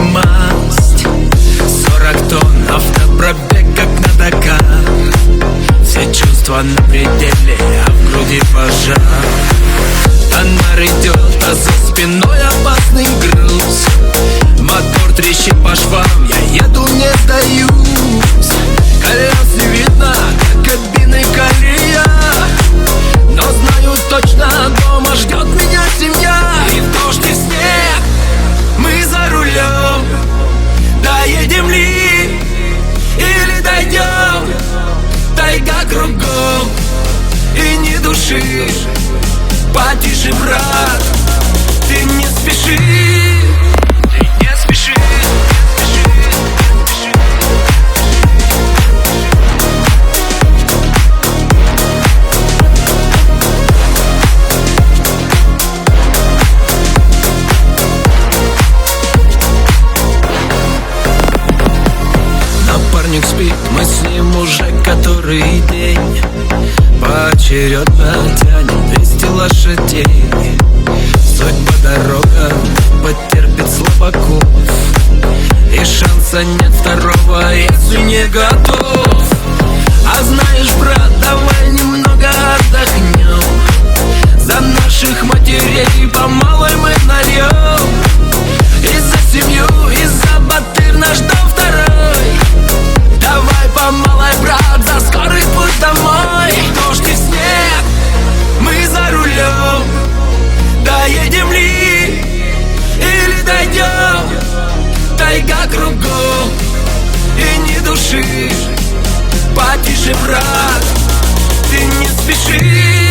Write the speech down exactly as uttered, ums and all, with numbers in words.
масть. Сорок тонн, автопробег как на Дакар. Все чувства на пределе, а в груди пожар. Фонарь идет, а за спиной опасный груз. Мотор трещит по швам, я еду, не сдаюсь. Колес не видно, как кабины колея, но знаю точно, дома ждет меня семья. И в дождь, и в снег мы за рулем. Доедем ли или дойдем? Тайга кругом и ни души. Потише, брат, ты не спеши. Ты не спеши. Напарник спит, мы с ним уже который день. Поочередно тянем двести лошадей. Судьба дорога потерпит слабаков, и шанса нет второго, если не готов. А знаешь, брат, давай немного отдохнем. За наших матерей по малой мы нальем. И за семью, и за батыр наш дом второй. Давай по малой, брат, за скорый путь домой. Дождь и снег, мы за рулем. Доедем ли или дойдем? Тайга кругом и ни души. Потише, брат, ты не спеши.